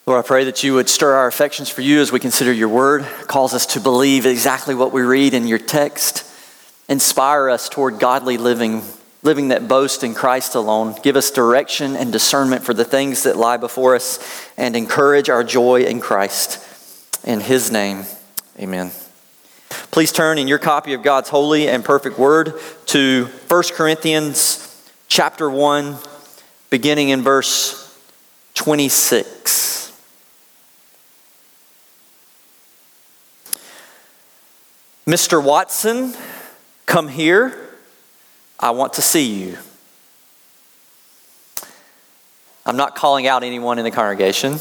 Lord, I pray that you would stir our affections for you as we consider your word. Calls us to believe exactly what we read in your text. Inspire us toward godly living that boast in Christ alone. Give us direction and discernment for the things that lie before us, and encourage our joy in Christ. In his name, amen. Please turn in your copy of God's holy and perfect word to 1 Corinthians chapter 1, beginning in verse 26. Mr. Watson, come here. I want to see you. I'm not calling out anyone in the congregation.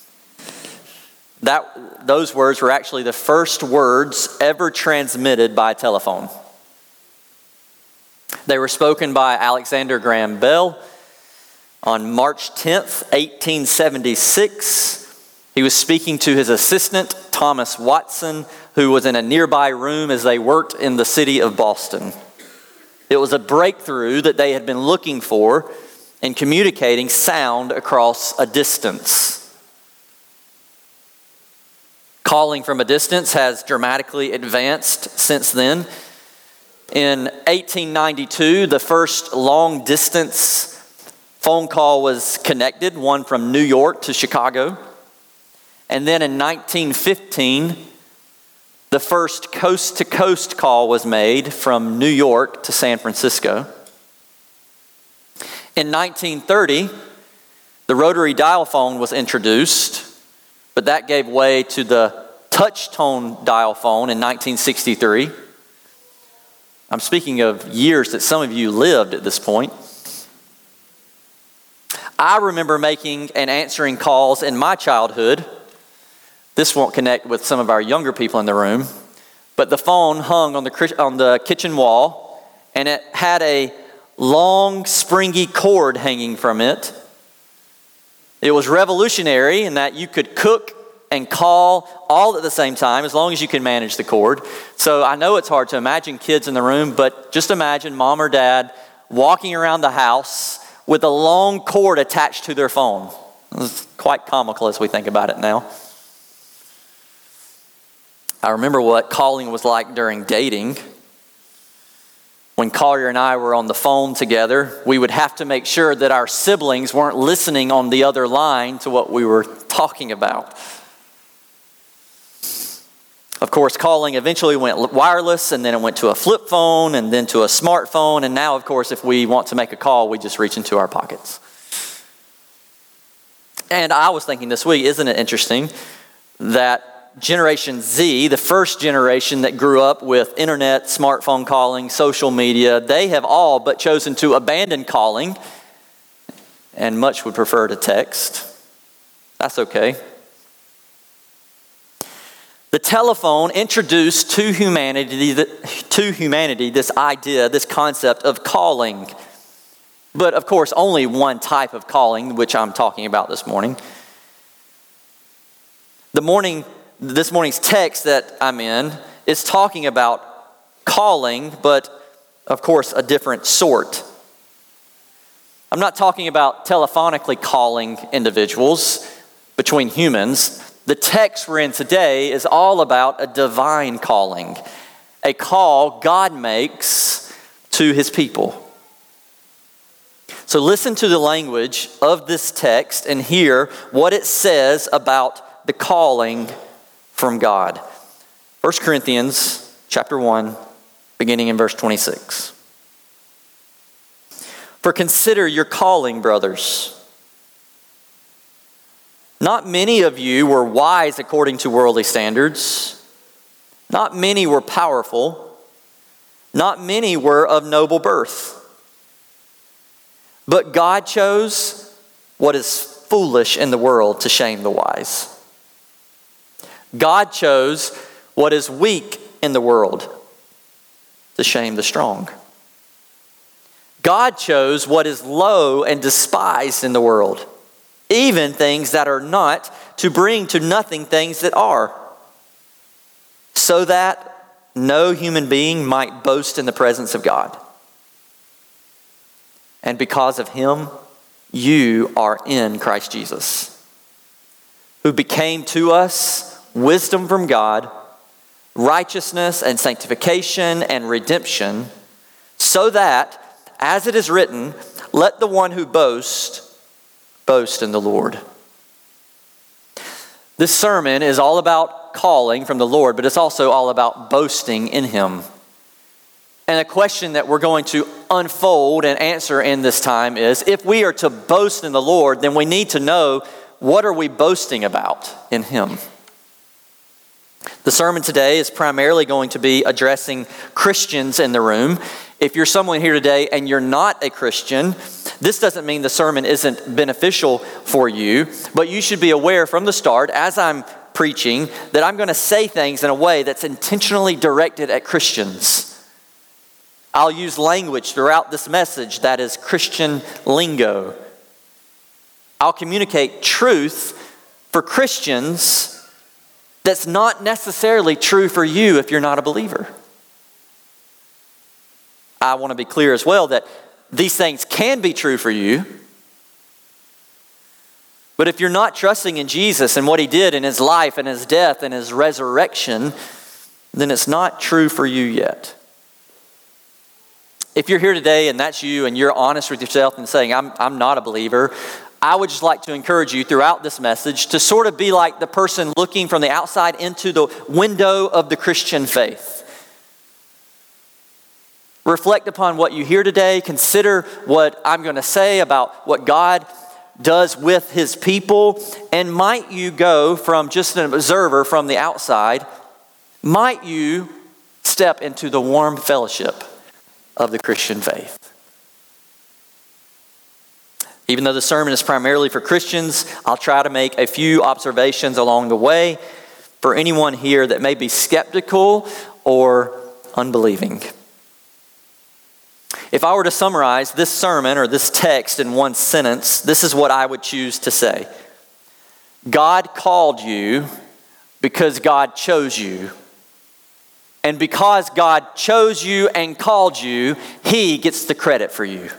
Those words were actually the first words ever transmitted by telephone. They were spoken by Alexander Graham Bell on March 10th, 1876. He was speaking to his assistant, Thomas Watson, who was in a nearby room as they worked in the city of Boston. It was a breakthrough that they had been looking for in communicating sound across a distance. Calling from a distance has dramatically advanced since then. In 1892, the first long-distance phone call was connected, one from New York to Chicago. And then in 1915, the first coast-to-coast call was made from New York to San Francisco. In 1930, the rotary dial phone was introduced, but that gave way to the touch-tone dial phone in 1963. I'm speaking of years that some of you lived at this point. I remember making and answering calls in my childhood. This won't connect with some of our younger people in the room, but the phone hung on the kitchen wall, and it had a long, springy cord hanging from it. It was revolutionary in that you could cook and call all at the same time as long as you can manage the cord. So I know it's hard to imagine kids in the room, but just imagine mom or dad walking around the house with a long cord attached to their phone. It's quite comical as we think about it now. I remember what calling was like during dating. When Collier and I were on the phone together, we would have to make sure that our siblings weren't listening on the other line to what we were talking about. Of course, calling eventually went wireless, and then it went to a flip phone, and then to a smartphone, and now, of course, if we want to make a call, we just reach into our pockets. And I was thinking this week, isn't it interesting that Generation Z, the first generation that grew up with internet, smartphone calling, social media, they have all but chosen to abandon calling, and much would prefer to text. That's okay. The telephone introduced to humanity this idea, this concept of calling. But of course, only one type of calling, which I'm talking about this morning. This morning's text that I'm in is talking about calling, but of course a different sort. I'm not talking about telephonically calling individuals between humans. The text we're in today is all about a divine calling, a call God makes to his people. So listen to the language of this text and hear what it says about the calling from God. 1 Corinthians chapter 1, beginning in verse 26. For consider your calling, brothers. Not many of you were wise according to worldly standards. Not many were powerful. Not many were of noble birth. But God chose what is foolish in the world to shame the wise. God chose what is weak in the world to shame the strong. God chose what is low and despised in the world, even things that are not, to bring to nothing things that are, so that no human being might boast in the presence of God. And because of him, you are in Christ Jesus, who became to us wisdom from God, righteousness and sanctification and redemption, so that, as it is written, let the one who boasts boast in the Lord. This sermon is all about calling from the Lord, but it's also all about boasting in Him. And a question that we're going to unfold and answer in this time is, if we are to boast in the Lord, then we need to know, what are we boasting about in Him? The sermon today is primarily going to be addressing Christians in the room. If you're someone here today and you're not a Christian, this doesn't mean the sermon isn't beneficial for you, but you should be aware from the start, as I'm preaching, that I'm going to say things in a way that's intentionally directed at Christians. I'll use language throughout this message that is Christian lingo. I'll communicate truth for Christians that's not necessarily true for you if you're not a believer. I want to be clear as well that these things can be true for you, but if you're not trusting in Jesus and what He did in His life and His death and His resurrection, then it's not true for you yet. If you're here today and that's you and you're honest with yourself and saying, I'm not a believer, I would just like to encourage you throughout this message to sort of be like the person looking from the outside into the window of the Christian faith. Reflect upon what you hear today. Consider what I'm going to say about what God does with His people. And might you go from just an observer from the outside, might you step into the warm fellowship of the Christian faith. Even though the sermon is primarily for Christians, I'll try to make a few observations along the way for anyone here that may be skeptical or unbelieving. If I were to summarize this sermon or this text in one sentence, this is what I would choose to say. God called you because God chose you. And because God chose you and called you, He gets the credit for you.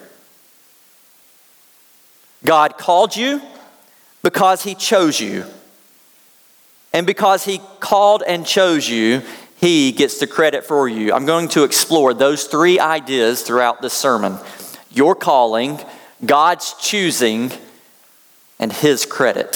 God called you because He chose you. And because He called and chose you, He gets the credit for you. I'm going to explore those three ideas throughout this sermon. Your calling, God's choosing, and His credit.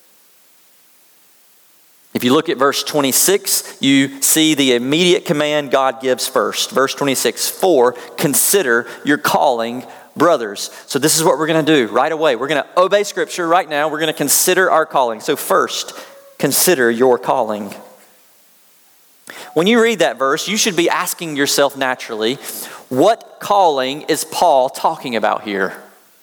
If you look at verse 26, you see the immediate command God gives first. Verse 26, for consider your calling, brothers. So this is what we're going to do right away. We're going to obey Scripture right now. We're going to consider our calling. So first, consider your calling. When you read that verse, you should be asking yourself naturally, what calling is Paul talking about here?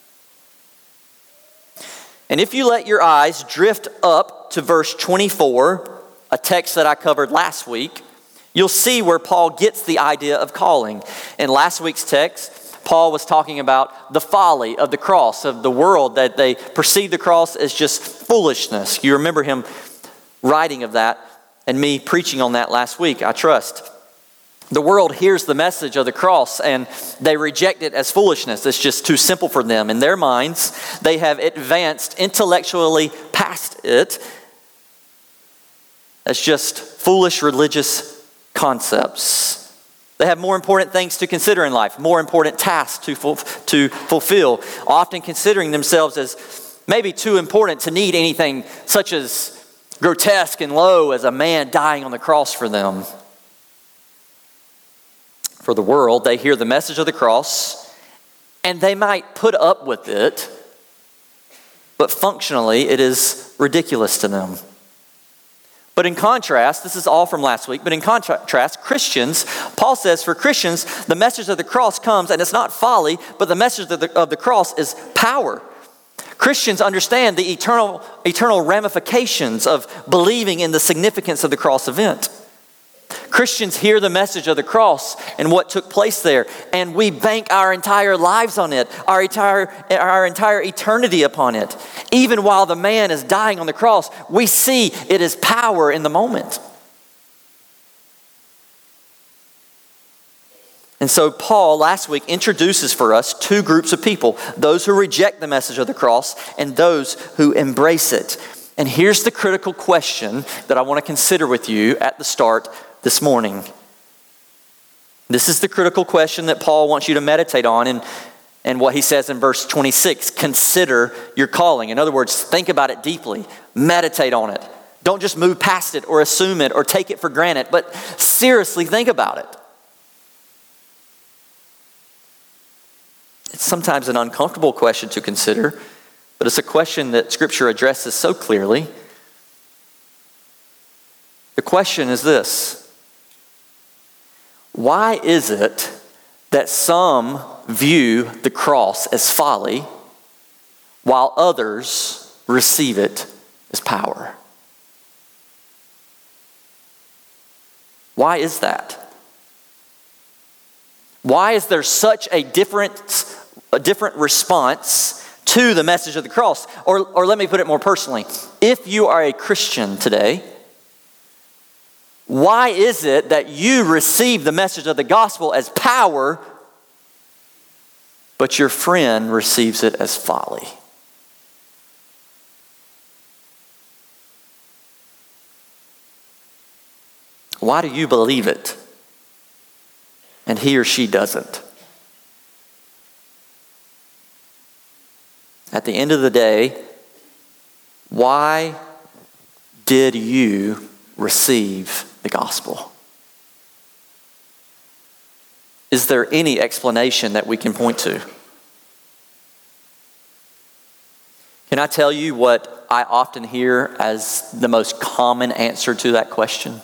And if you let your eyes drift up to verse 24, a text that I covered last week, you'll see where Paul gets the idea of calling. In last week's text, Paul was talking about the folly of the cross, of the world, that they perceive the cross as just foolishness. You remember him writing of that and me preaching on that last week, I trust. The world hears the message of the cross and they reject it as foolishness. It's just too simple for them. In their minds, they have advanced intellectually past it as just foolish religious concepts. They have more important things to consider in life, more important tasks to fulfill, often considering themselves as maybe too important to need anything such as grotesque and low as a man dying on the cross for them. For the world, they hear the message of the cross and they might put up with it, but functionally it is ridiculous to them. But in contrast, this is all from last week, but in contrast, Christians, Paul says for Christians, the message of the cross comes and it's not folly, but the message of the cross is power. Christians understand the eternal ramifications of believing in the significance of the cross event. Christians hear the message of the cross and what took place there, and we bank our entire lives on it, our entire eternity upon it. Even while the man is dying on the cross, we see it is power in the moment. And so Paul last week introduces for us two groups of people, those who reject the message of the cross and those who embrace it. And here's the critical question that I want to consider with you at the start this morning. This is the critical question that Paul wants you to meditate on and what he says in verse 26. Consider your calling. In other words, think about it deeply. Meditate on it. Don't just move past it or assume it or take it for granted, but seriously think about it. It's sometimes an uncomfortable question to consider, but it's a question that Scripture addresses so clearly. The question is this: why is it that some view the cross as folly while others receive it as power? Why is that? Why is there such a different response to the message of the cross? Or let me put it more personally. If you are a Christian today, why is it that you receive the message of the gospel as power, but your friend receives it as folly? Why do you believe it and he or she doesn't? At the end of the day, why did you receive the gospel? Is there any explanation that we can point to? Can I tell you what I often hear as the most common answer to that question?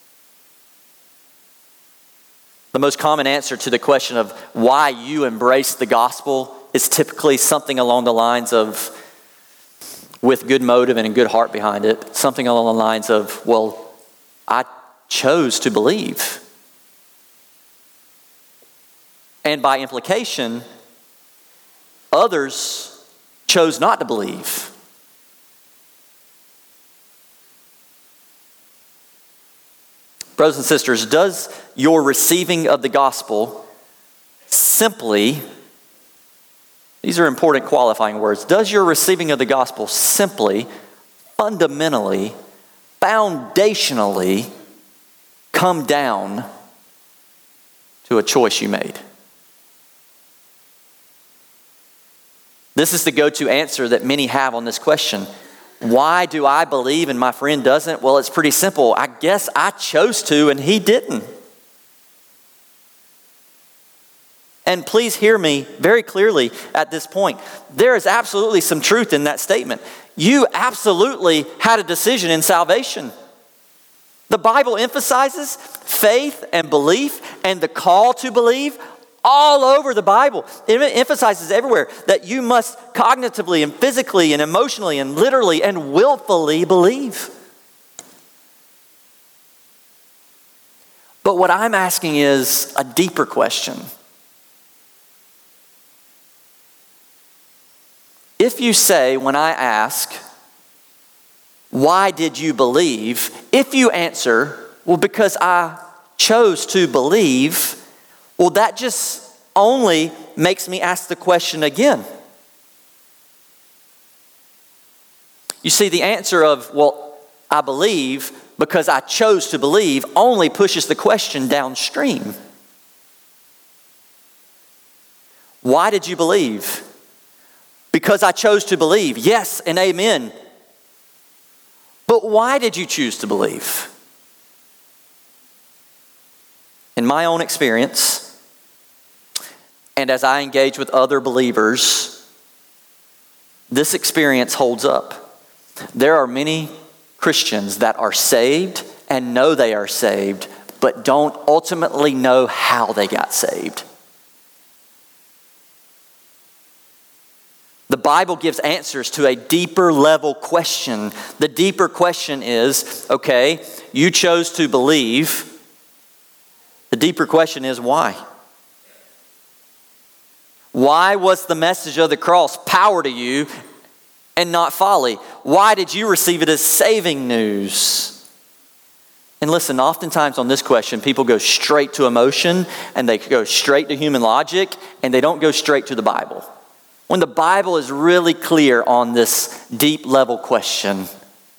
The most common answer to the question of why you embrace the gospel is typically something along the lines of, with good motive and a good heart behind it, something along the lines of, well, I chose to believe. And by implication, others chose not to believe. Brothers and sisters, does your receiving of the gospel simply, these are important qualifying words, does your receiving of the gospel simply, fundamentally, foundationally come down to a choice you made? This is the go-to answer that many have on this question. Why do I believe and my friend doesn't? Well, it's pretty simple. I guess I chose to and he didn't. And please hear me very clearly at this point. There is absolutely some truth in that statement. You absolutely had a decision in salvation. The Bible emphasizes faith and belief and the call to believe all over the Bible. It emphasizes everywhere that you must cognitively and physically and emotionally and literally and willfully believe. But what I'm asking is a deeper question. If you say, when I ask, why did you believe? If you answer, well, because I chose to believe, well, that just only makes me ask the question again. You see, the answer of, well, I believe because I chose to believe only pushes the question downstream. Why did you believe? Because I chose to believe. Yes and amen. But why did you choose to believe? In my own experience, and as I engage with other believers, this experience holds up. There are many Christians that are saved and know they are saved, but don't ultimately know how they got saved. The Bible gives answers to a deeper level question. The deeper question is, okay, you chose to believe. The deeper question is why? Why was the message of the cross power to you and not folly? Why did you receive it as saving news? And listen, oftentimes on this question, people go straight to emotion and they go straight to human logic and they don't go straight to the Bible. When the Bible is really clear on this deep level question,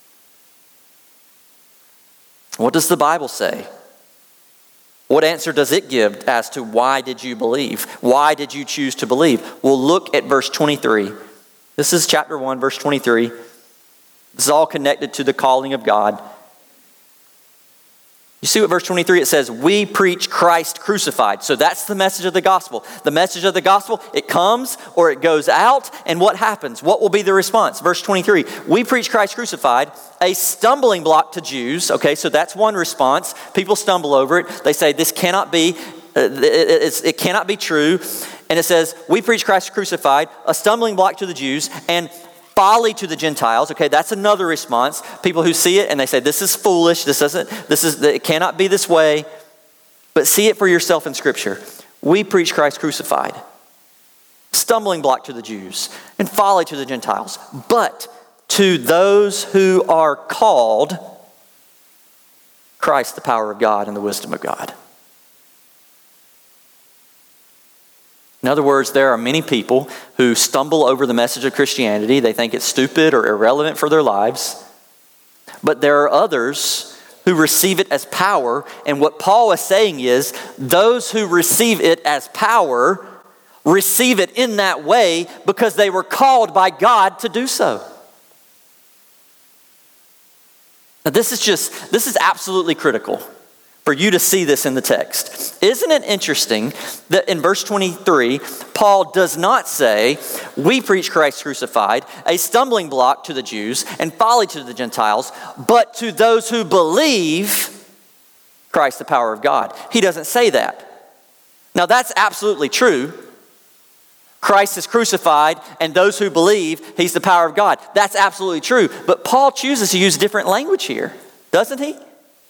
What does the Bible say? What answer does it give as to why did you believe? Why did you choose to believe? Well, look at verse 23. This is chapter 1, verse 23. This is all connected to the calling of God. You see what verse 23, it says, we preach Christ crucified. So that's the message of the gospel. The message of the gospel, it comes or it goes out, and what happens? What will be the response? Verse 23, we preach Christ crucified, a stumbling block to Jews. Okay, so that's one response. People stumble over it. They say this cannot be, it cannot be true. And it says, we preach Christ crucified, a stumbling block to the Jews, and folly to the Gentiles. Okay, that's another response. People who see it and they say, this is foolish, it cannot be this way. But see it for yourself in Scripture. We preach Christ crucified. Stumbling block to the Jews and folly to the Gentiles. But to those who are called, Christ the power of God and the wisdom of God. In other words, there are many people who stumble over the message of Christianity. They think it's stupid or irrelevant for their lives. But there are others who receive it as power. And what Paul is saying is, those who receive it as power receive it in that way because they were called by God to do so. Now this is absolutely critical for you to see this in the text. Isn't it interesting that in verse 23, Paul does not say, we preach Christ crucified, a stumbling block to the Jews and folly to the Gentiles, but to those who believe, Christ the power of God. He doesn't say that. Now that's absolutely true. Christ is crucified, and those who believe, he's the power of God. That's absolutely true. But Paul chooses to use different language here, doesn't he?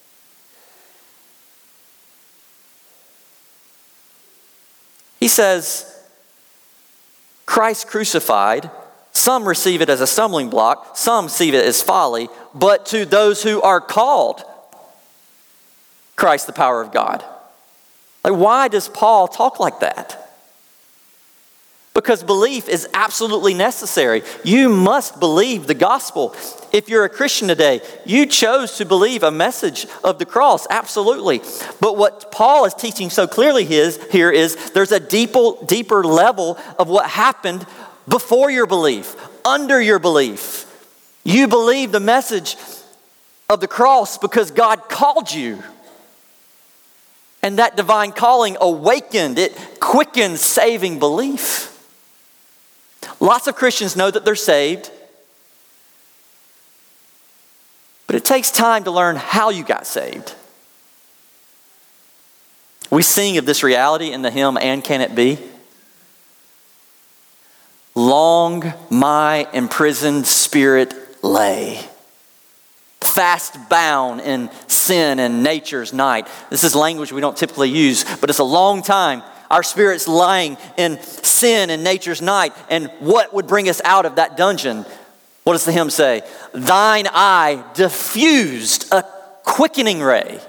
He says, Christ crucified, some receive it as a stumbling block, some see it as folly, but to those who are called, Christ the power of God. Like, why does Paul talk like that? Because belief is absolutely necessary. You must believe the gospel. If you're a Christian today, you chose to believe a message of the cross, absolutely. But what Paul is teaching so clearly here is there's a deeper level of what happened before your belief, under your belief. You believe the message of the cross because God called you. And that divine calling awakened, it quickened saving belief. Lots of Christians know that they're saved, but it takes time to learn how you got saved. We sing of this reality in the hymn, And Can It Be? Long my imprisoned spirit lay, fast bound in sin and nature's night. This is language we don't typically use, but it's a long time. Our spirit's lying in sin and nature's night. And what would bring us out of that dungeon? What does the hymn say? Thine eye diffused a quickening ray.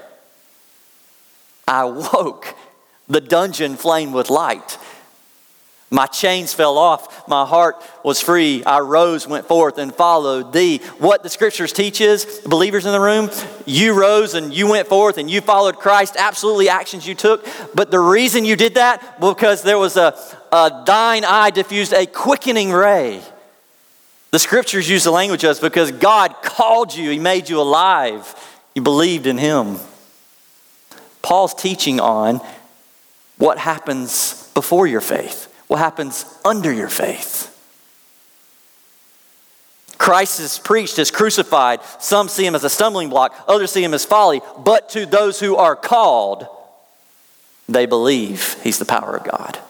I woke, the dungeon flamed with light. My chains fell off, my heart was free. I rose, went forth, and followed thee. What the scriptures teach is, believers in the room, you rose and you went forth and you followed Christ. Absolutely actions you took. But the reason you did that, because there was a thine eye diffused a quickening ray. The scriptures use the language of because God called you. He made you alive. You believed in him. Paul's teaching on what happens before your faith. What happens under your faith? Christ is preached as crucified. Some see him as a stumbling block. Others see him as folly. But to those who are called, they believe he's the power of God.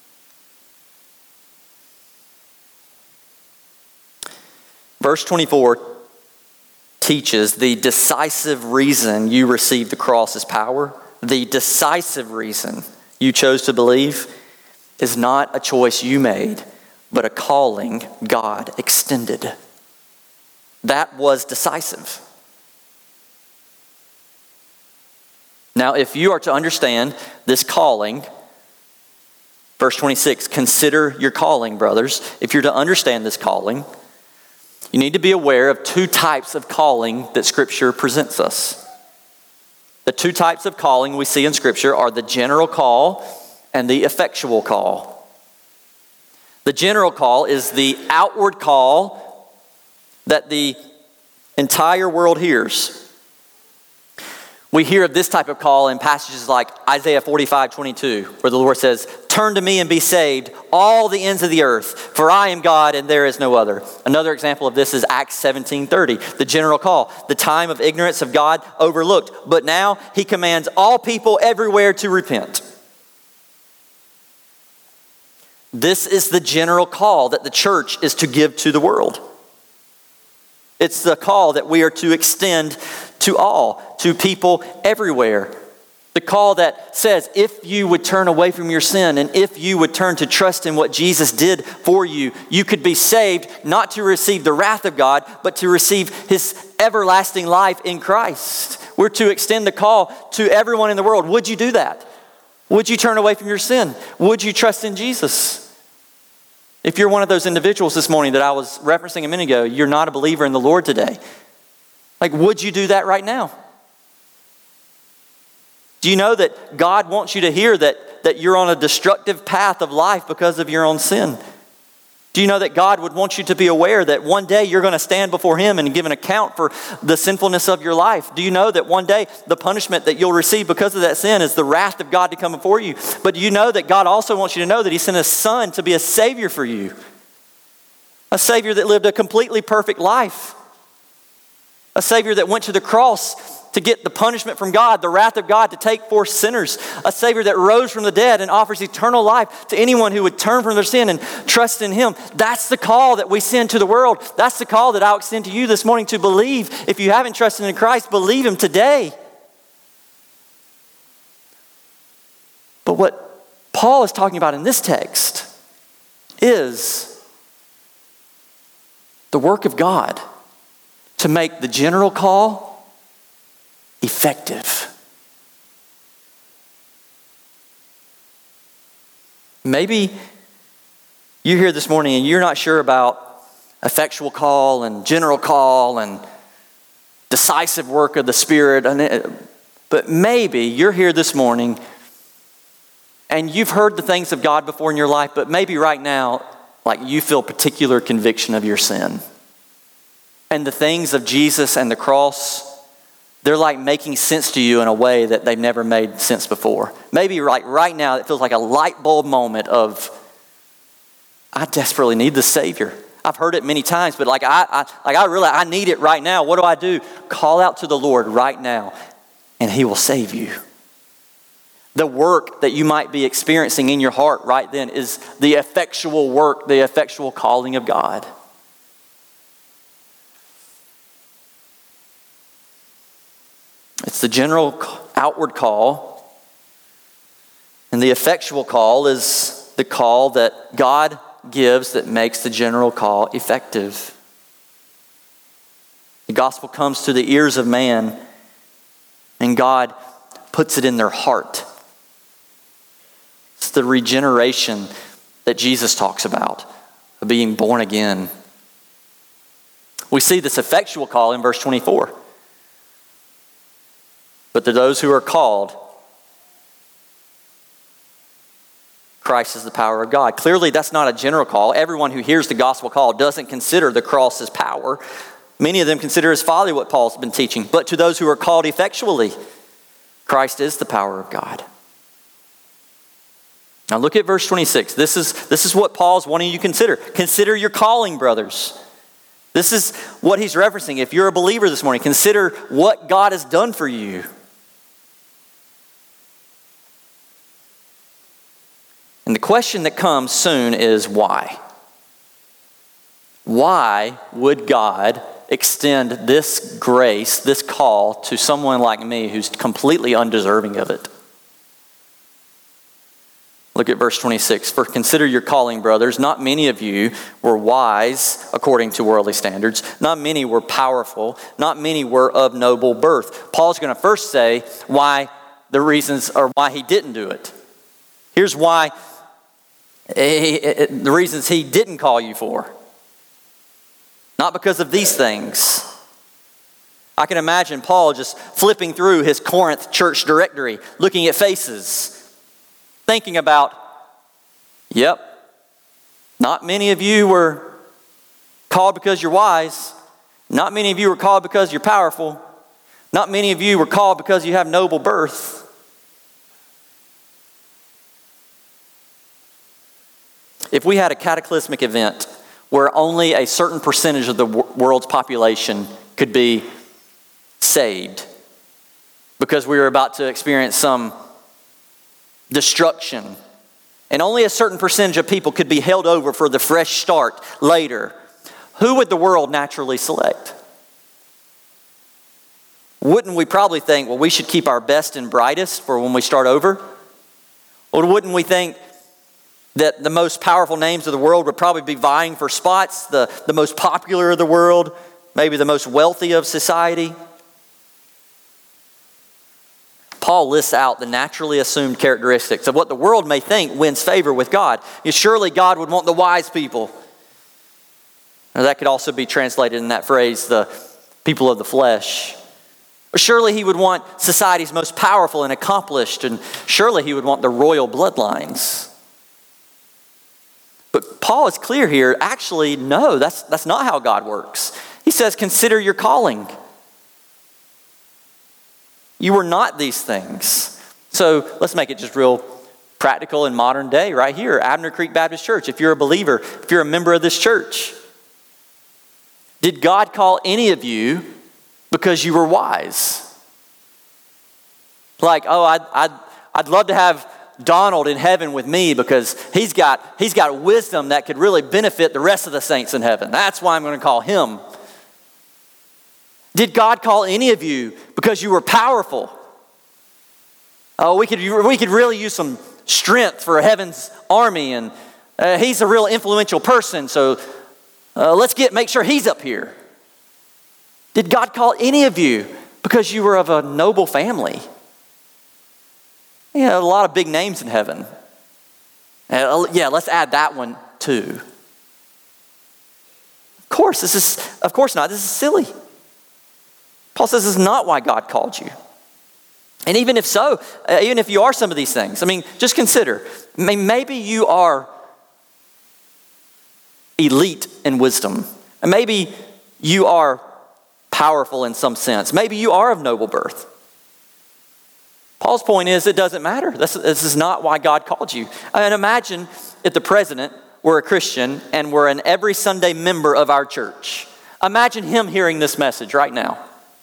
Verse 24 teaches the decisive reason you received the cross as power. The decisive reason you chose to believe is not a choice you made, but a calling God extended. That was decisive. Now, if you are to understand this calling, verse 26, consider your calling, brothers. If you're to understand this calling, you need to be aware of two types of calling that Scripture presents us. The two types of calling we see in Scripture are the general call and the effectual call. The general call is the outward call that the entire world hears. We hear of this type of call in passages like Isaiah 45:22, where the Lord says, "Turn to me and be saved, all the ends of the earth, for I am God and there is no other." Another example of this is Acts 17:30, the general call. The time of ignorance of God overlooked, but now he commands all people everywhere to repent. This is the general call that the church is to give to the world. It's the call that we are to extend to all, to people everywhere. The call that says, if you would turn away from your sin and if you would turn to trust in what Jesus did for you, you could be saved, not to receive the wrath of God, but to receive his everlasting life in Christ. We're to extend the call to everyone in the world. Would you do that? Would you turn away from your sin? Would you trust in Jesus? If you're one of those individuals this morning that I was referencing a minute ago, you're not a believer in the Lord today. Would you do that right now? Do you know that God wants you to hear that you're on a destructive path of life because of your own sin? Do you know that God would want you to be aware that one day you're going to stand before him and give an account for the sinfulness of your life? Do you know that one day the punishment that you'll receive because of that sin is the wrath of God to come before you? But do you know that God also wants you to know that he sent his son to be a savior for you? A savior that lived a completely perfect life. A savior that went to the cross to get the punishment from God, the wrath of God to take for sinners. A savior that rose from the dead and offers eternal life to anyone who would turn from their sin and trust in him. That's the call that we send to the world. That's the call that I'll extend to you this morning to believe. If you haven't trusted in Christ, believe him today. But what Paul is talking about in this text is the work of God to make the general call effective. Maybe you're here this morning and you're not sure about effectual call and general call and decisive work of the Spirit, but maybe you're here this morning and you've heard the things of God before in your life, but maybe right now, you feel particular conviction of your sin. And the things of Jesus and the cross, they're making sense to you in a way that they've never made sense before. Maybe right now it feels like a light bulb moment of, I desperately need the Savior. I've heard it many times, but I realize I need it right now. What do? Call out to the Lord right now, and he will save you. The work that you might be experiencing in your heart right then is the effectual work, the effectual calling of God. It's the general outward call, and the effectual call is the call that God gives that makes the general call effective. The gospel comes to the ears of man, and God puts it in their heart. It's the regeneration that Jesus talks about, of being born again. We see this effectual call in verse 24. But to those who are called, Christ is the power of God. Clearly, that's not a general call. Everyone who hears the gospel call doesn't consider the cross as power. Many of them consider as folly what Paul's been teaching. But to those who are called effectually, Christ is the power of God. Now look at verse 26. This is what Paul's wanting you to consider. Consider your calling, brothers. This is what he's referencing. If you're a believer this morning, consider what God has done for you. And the question that comes soon is why? Why would God extend this grace, this call, to someone like me who's completely undeserving of it? Look at verse 26. For consider your calling, brothers. Not many of you were wise according to worldly standards. Not many were powerful. Not many were of noble birth. Paul's going to first say why the reasons, or why he didn't do it. Here's why. The reasons he didn't call you for. Not because of these things. I can imagine Paul just flipping through his Corinth church directory, looking at faces, thinking about, yep, not many of you were called because you're wise. Not many of you were called because you're powerful. Not many of you were called because you have noble birth. If we had a cataclysmic event where only a certain percentage of the world's population could be saved because we were about to experience some destruction, and only a certain percentage of people could be held over for the fresh start later, who would the world naturally select? Wouldn't we probably think, well, we should keep our best and brightest for when we start over? Or wouldn't we think that the most powerful names of the world would probably be vying for spots, the most popular of the world, maybe the most wealthy of society? Paul lists out the naturally assumed characteristics of what the world may think wins favor with God. Surely God would want the wise people. Now, that could also be translated in that phrase, the people of the flesh. Or surely he would want society's most powerful and accomplished, and surely he would want the royal bloodlines. But Paul is clear here, actually, no, that's not how God works. He says, consider your calling. You were not these things. So let's make it just real practical in modern day right here, Abner Creek Baptist Church. If you're a believer, if you're a member of this church, did God call any of you because you were wise? Like, oh, I'd love to have Donald in heaven with me because he's got wisdom that could really benefit the rest of the saints in heaven. That's why I'm going to call him. Did God call any of you because you were powerful? Oh, we could really use some strength for heaven's army, and he's a real influential person, so let's make sure he's up here. Did God call any of you because you were of a noble family? A lot of big names in heaven. Let's add that one too. Of course not. This is silly. Paul says this is not why God called you. And even if so, even if you are some of these things, just consider, maybe you are elite in wisdom. And maybe you are powerful in some sense. Maybe you are of noble birth. Paul's point is it doesn't matter. This is not why God called you. And imagine if the president were a Christian and were an every Sunday member of our church. Imagine him hearing this message right now.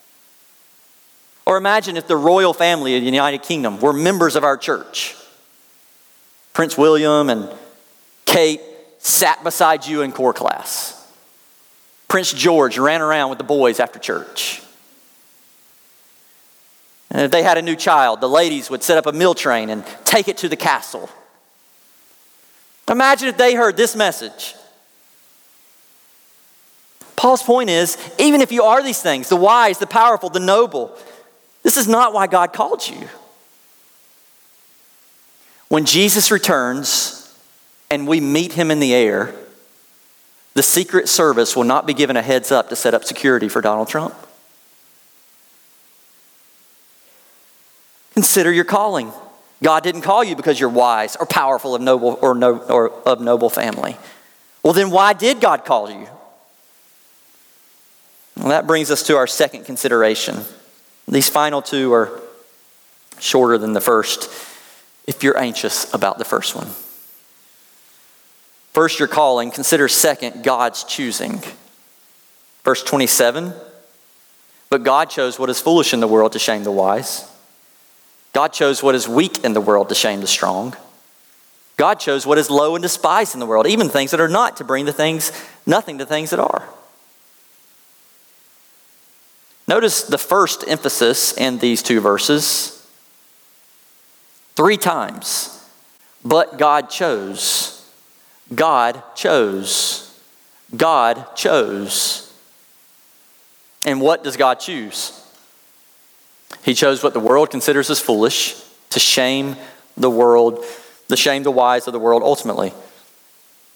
Or imagine if the royal family of the United Kingdom were members of our church. Prince William and Kate sat beside you in core class. Prince George ran around with the boys after church. And if they had a new child, the ladies would set up a meal train and take it to the castle. Imagine if they heard this message. Paul's point is, even if you are these things, the wise, the powerful, the noble, this is not why God called you. When Jesus returns and we meet him in the air, the Secret Service will not be given a heads up to set up security for Donald Trump. Consider your calling. God didn't call you because you're wise or powerful or of noble family. Well, then why did God call you? Well, that brings us to our second consideration. These final two are shorter than the first if you're anxious about the first one. First, your calling. Consider second, God's choosing. Verse 27, but God chose what is foolish in the world to shame the wise. God chose what is weak in the world to shame the strong. God chose what is low and despised in the world, even things that are not, to bring nothing to things that are. Notice the first emphasis in these two verses. 3 times. But God chose. God chose. God chose. And what does God choose? He chose what the world considers as foolish to shame the world, to shame the wise of the world ultimately.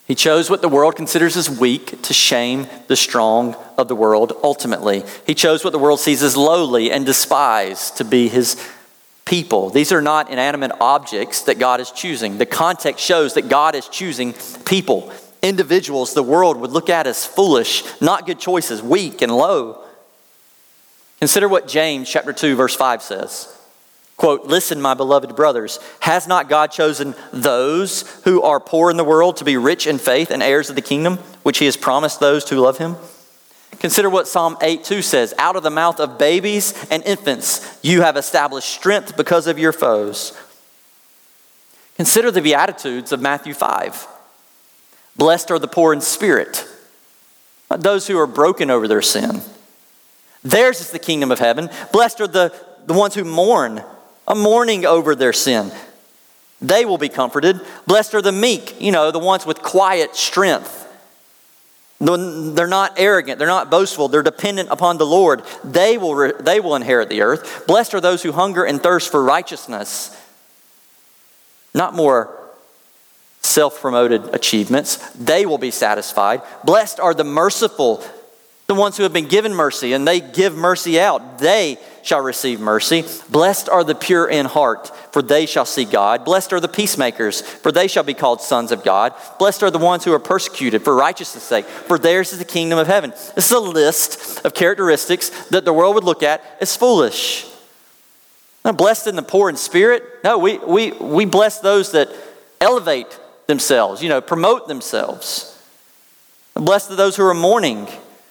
He chose what the world considers as weak to shame the strong of the world ultimately. He chose what the world sees as lowly and despised to be his people. These are not inanimate objects that God is choosing. The context shows that God is choosing people, individuals the world would look at as foolish, not good choices, weak and low. Consider what James chapter 2 verse 5 says. Quote, "Listen, my beloved brothers, has not God chosen those who are poor in the world to be rich in faith and heirs of the kingdom, which he has promised those who love him?" Consider what Psalm 8:2 says, "Out of the mouth of babies and infants, you have established strength because of your foes." Consider the Beatitudes of Matthew 5. "Blessed are the poor in spirit, those who are broken over their sin. Theirs is the kingdom of heaven. Blessed are the ones who mourn, mourning over their sin. They will be comforted. Blessed are the meek, the ones with quiet strength. They're not arrogant. They're not boastful. They're dependent upon the Lord. They will inherit the earth. Blessed are those who hunger and thirst for righteousness." Not more self-promoted achievements. "They will be satisfied. Blessed are the merciful, the ones who have been given mercy and they give mercy out. They shall receive mercy. Blessed are the pure in heart, for they shall see God. Blessed are the peacemakers, for they shall be called sons of God. Blessed are the ones who are persecuted for righteousness' sake, for theirs is the kingdom of heaven." This is a list of characteristics that the world would look at as foolish. Not blessed in the poor in spirit. No, we bless those that elevate themselves, promote themselves. Blessed are those who are mourning.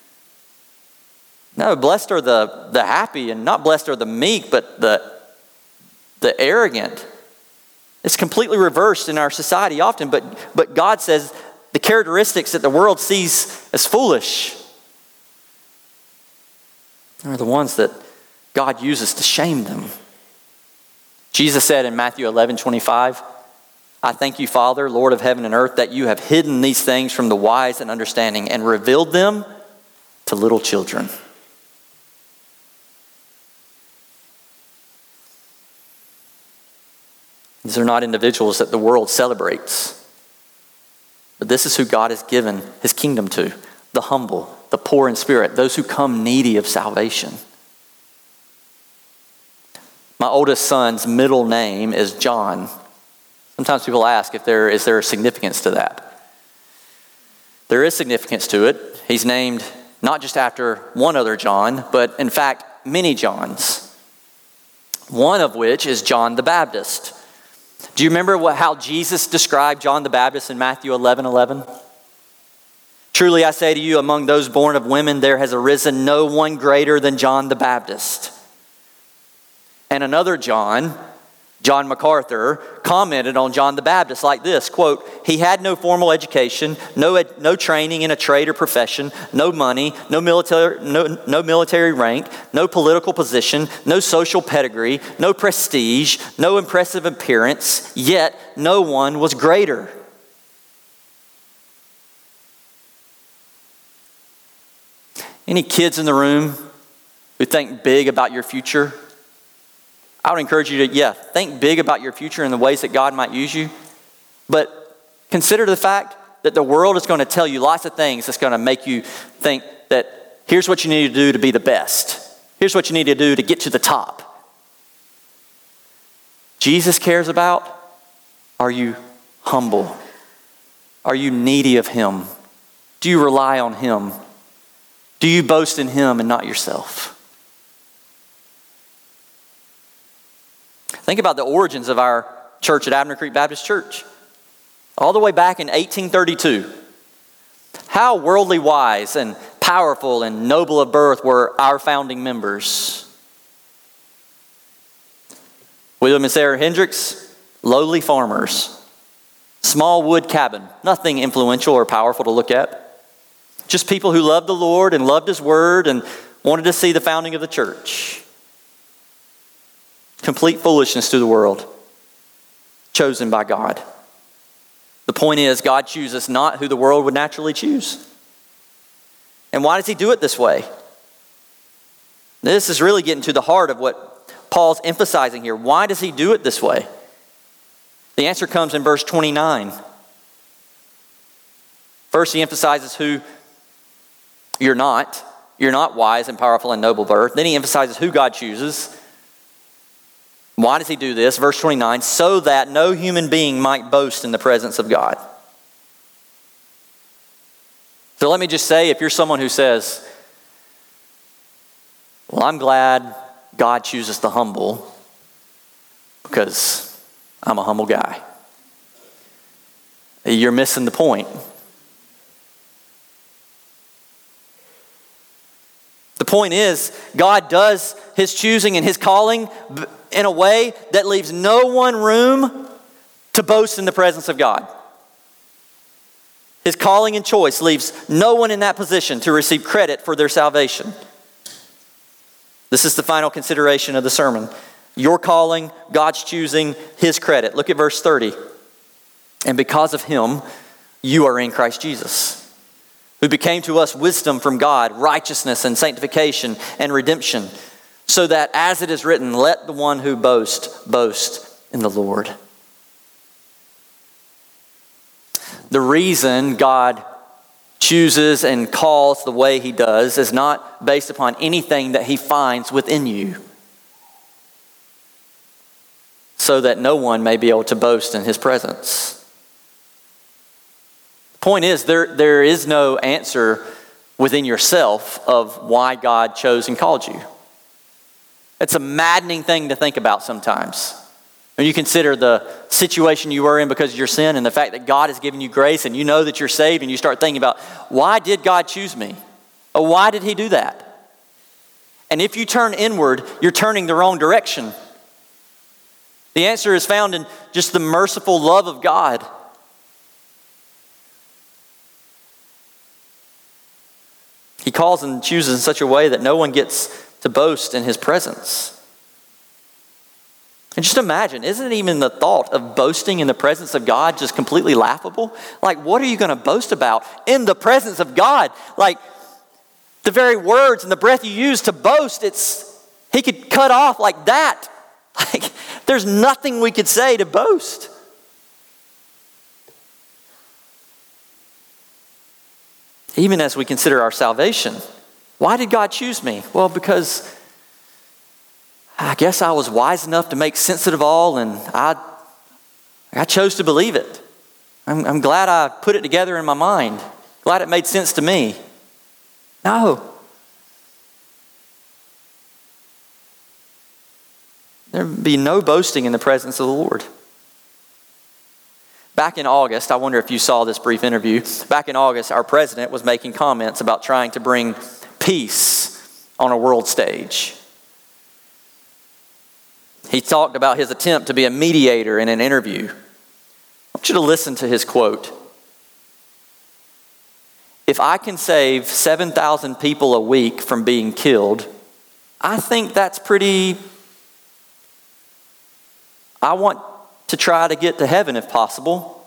No, blessed are the happy, and not blessed are the meek, but the arrogant. It's completely reversed in our society often, but God says the characteristics that the world sees as foolish are the ones that God uses to shame them. Jesus said in Matthew 11:25, "I thank you, Father, Lord of heaven and earth, that you have hidden these things from the wise and understanding and revealed them to little children." These are not individuals that the world celebrates. But this is who God has given his kingdom to: the humble, the poor in spirit, those who come needy of salvation. My oldest son's middle name is John. Sometimes people ask if is there a significance to that. There is significance to it. He's named not just after one other John, but in fact many Johns. One of which is John the Baptist. Do you remember how Jesus described John the Baptist in Matthew 11:11? "Truly I say to you, among those born of women, there has arisen no one greater than John the Baptist." And another John MacArthur, commented on John the Baptist like this, quote, "He had no formal education, no training in a trade or profession, no money, no military rank, no political position, no social pedigree, no prestige, no impressive appearance, yet no one was greater." Any kids in the room who think big about your future? I would encourage you to, think big about your future and the ways that God might use you. But consider the fact that the world is going to tell you lots of things that's going to make you think that here's what you need to do to be the best. Here's what you need to do to get to the top. Jesus cares about, are you humble? Are you needy of him? Do you rely on him? Do you boast in him and not yourself? Think about the origins of our church at Abner Creek Baptist Church. All the way back in 1832. How worldly wise and powerful and noble of birth were our founding members. William and Sarah Hendricks, lowly farmers. Small wood cabin, nothing influential or powerful to look at. Just people who loved the Lord and loved his word and wanted to see the founding of the church. Complete foolishness to the world, chosen by God. The point is, God chooses not who the world would naturally choose. And why does he do it this way? This is really getting to the heart of what Paul's emphasizing here. Why does he do it this way? The answer comes in verse 29. First, he emphasizes who you're not. You're not wise and powerful and noble birth. Then he emphasizes who God chooses. Why does he do this? Verse 29, so that no human being might boast in the presence of God. So let me just say, if you're someone who says, well, I'm glad God chooses the humble because I'm a humble guy, you're missing the point. The point is, God does his choosing and his calling in a way that leaves no one room to boast in the presence of God. His calling and choice leaves no one in that position to receive credit for their salvation. This is the final consideration of the sermon. Your calling, God's choosing, his credit. Look at verse 30. And because of him, you are in Christ Jesus, who became to us wisdom from God, righteousness and sanctification and redemption, so that as it is written, let the one who boasts, boast in the Lord. The reason God chooses and calls the way he does is not based upon anything that he finds within you, so that no one may be able to boast in his presence. The point is, there is no answer within yourself of why God chose and called you. It's a maddening thing to think about sometimes. When you consider the situation you were in because of your sin and the fact that God has given you grace and you know that you're saved, and you start thinking about, why did God choose me? Or why did he do that? And if you turn inward, you're turning the wrong direction. The answer is found in just the merciful love of God. He calls and chooses in such a way that no one gets to boast in his presence. And just imagine, isn't even the thought of boasting in the presence of God just completely laughable? Like, what are you going to boast about in the presence of God? Like, the very words and the breath you use to boast, he could cut off like that. Like, there's nothing we could say to boast. Even as we consider our salvation, why did God choose me? Well, because I guess I was wise enough to make sense of it all, and I chose to believe it. I'm glad I put it together in my mind. Glad it made sense to me. No. There would be no boasting in the presence of the Lord. Back in August, I wonder if you saw this brief interview. Back in August, our president was making comments about trying to bring peace on a world stage. He talked about his attempt to be a mediator in an interview. I want you to listen to his quote. If I can save 7,000 people a week from being killed, I think that's pretty... I want to try to get to heaven if possible.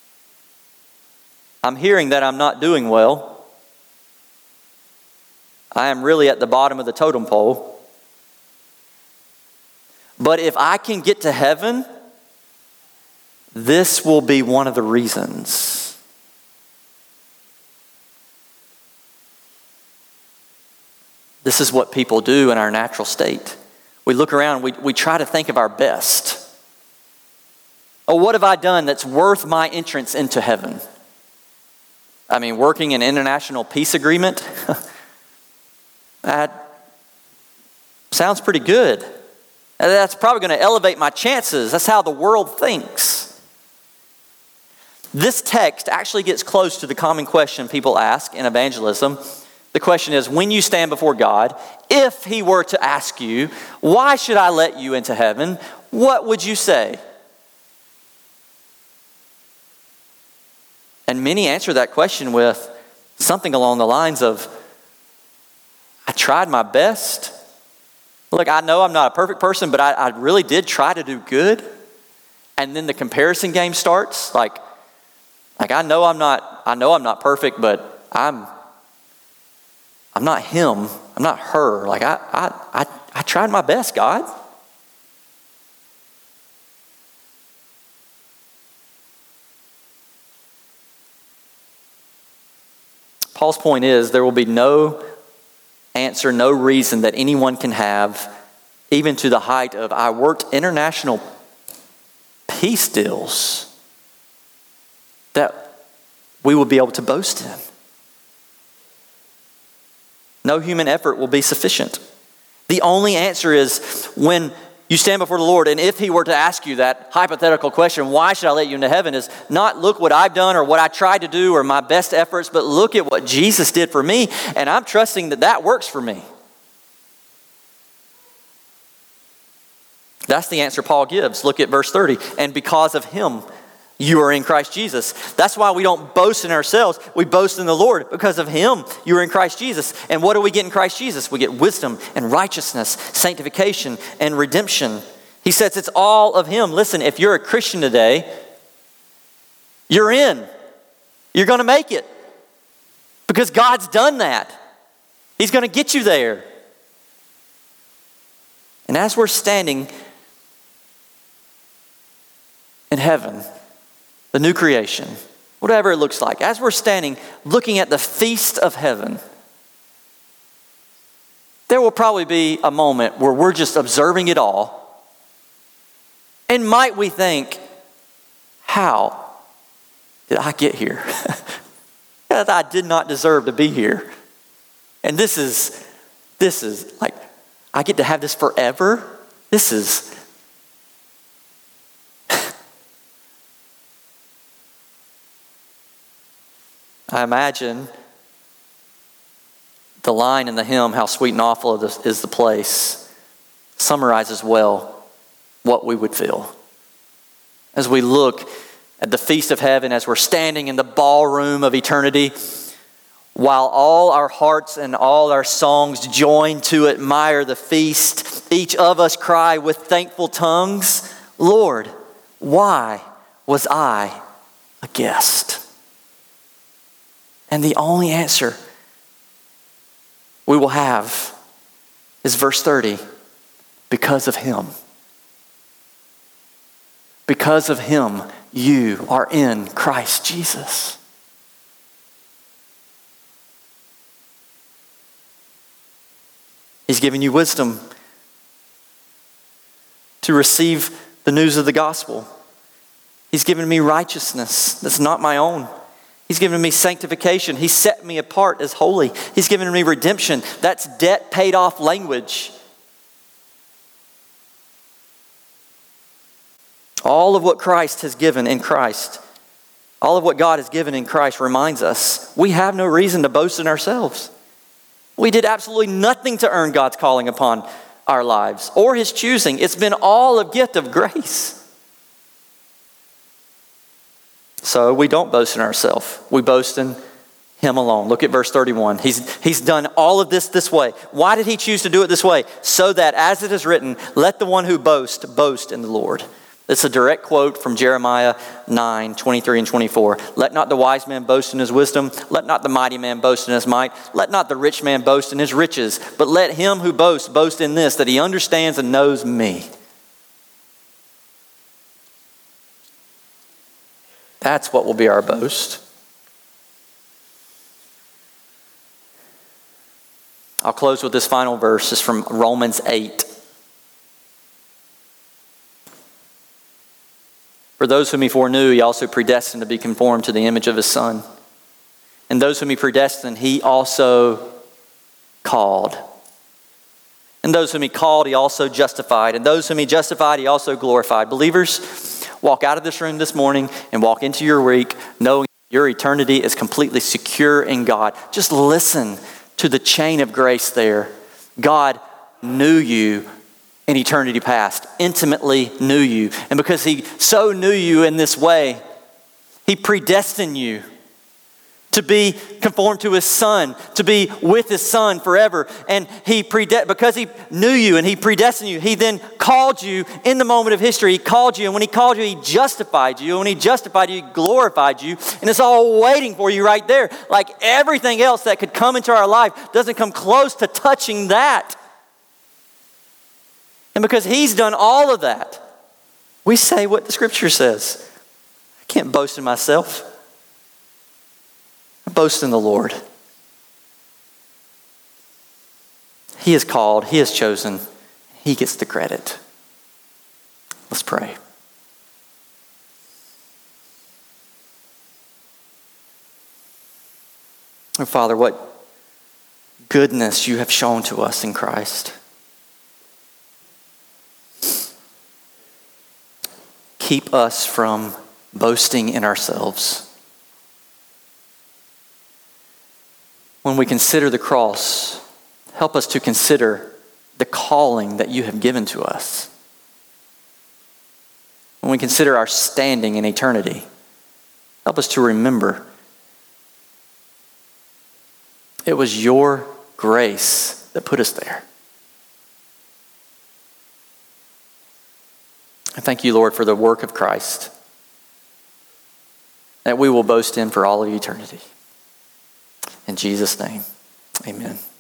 I'm hearing that I'm not doing well. I am really at the bottom of the totem pole. But if I can get to heaven, this will be one of the reasons. This is what people do in our natural state. We look around, we try to think of our best. Oh, what have I done that's worth my entrance into heaven? I mean, working an international peace agreement? That sounds pretty good. That's probably going to elevate my chances. That's how the world thinks. This text actually gets close to the common question people ask in evangelism. The question is, when you stand before God, if he were to ask you, why should I let you into heaven? What would you say? And many answer that question with something along the lines of, I tried my best. Look, I know I'm not a perfect person, but I really did try to do good. And then the comparison game starts. Like I know I'm not perfect, but I'm not him. I'm not her. Like I tried my best, God. Paul's point is there will be no answer, no reason that anyone can have, even to the height of, I worked international peace deals, that we will be able to boast in. No human effort will be sufficient. The only answer is when you stand before the Lord, and if he were to ask you that hypothetical question, why should I let you into heaven, is not look what I've done or what I tried to do or my best efforts, but look at what Jesus did for me, and I'm trusting that that works for me. That's the answer Paul gives. Look at verse 30. And because of him, you are in Christ Jesus. That's why we don't boast in ourselves. We boast in the Lord. Because of him, you are in Christ Jesus. And what do we get in Christ Jesus? We get wisdom and righteousness, sanctification and redemption. He says it's all of him. Listen, if you're a Christian today, you're in. You're going to make it. Because God's done that. He's going to get you there. And as we're standing in heaven, the new creation, whatever it looks like, as we're standing looking at the feast of heaven, there will probably be a moment where we're just observing it all. And might we think, how did I get here? That I did not deserve to be here. And this is like, I get to have this forever? This is... I imagine the line in the hymn, How Sweet and Awful is the Place, summarizes well what we would feel. As we look at the feast of heaven, as we're standing in the ballroom of eternity, while all our hearts and all our songs join to admire the feast, each of us cry with thankful tongues, Lord, why was I a guest? And the only answer we will have is verse 30, because of him. Because of him, you are in Christ Jesus. He's given you wisdom to receive the news of the gospel. He's given me righteousness that's not my own. He's given me sanctification. He set me apart as holy. He's given me redemption. That's debt paid off language. All of what Christ has given in Christ, all of what God has given in Christ reminds us we have no reason to boast in ourselves. We did absolutely nothing to earn God's calling upon our lives or his choosing. It's been all a gift of grace. So we don't boast in ourselves. We boast in him alone. Look at verse 31. He's done all of this way. Why did he choose to do it this way? So that, as it is written, let the one who boasts boast in the Lord. It's a direct quote from Jeremiah 9, 23 and 24. Let not the wise man boast in his wisdom. Let not the mighty man boast in his might. Let not the rich man boast in his riches. But let him who boasts boast in this, that he understands and knows me. That's what will be our boast. I'll close with this final verse. It's from Romans 8. For those whom he foreknew, he also predestined to be conformed to the image of his Son. And those whom he predestined, he also called. And those whom he called, he also justified. And those whom he justified, he also glorified. Believers, walk out of this room this morning and walk into your week knowing your eternity is completely secure in God. Just listen to the chain of grace there. God knew you in eternity past, intimately knew you. And because he so knew you in this way, he predestined you to be conformed to his Son, to be with his Son forever. And because he knew you and he predestined you, he then called you in the moment of history. He called you, and when he called you, he justified you. And when he justified you, he glorified you. And it's all waiting for you right there. Like everything else that could come into our life doesn't come close to touching that. And because he's done all of that, we say what the scripture says. I can't boast in myself. I boast in the Lord. He is called, he is chosen, he gets the credit. Let's pray. Oh, Father, what goodness you have shown to us in Christ. Keep us from boasting in ourselves. When we consider the cross, help us to consider the calling that you have given to us. When we consider our standing in eternity, help us to remember it was your grace that put us there. I thank you, Lord, for the work of Christ that we will boast in for all of eternity. In Jesus' name, amen.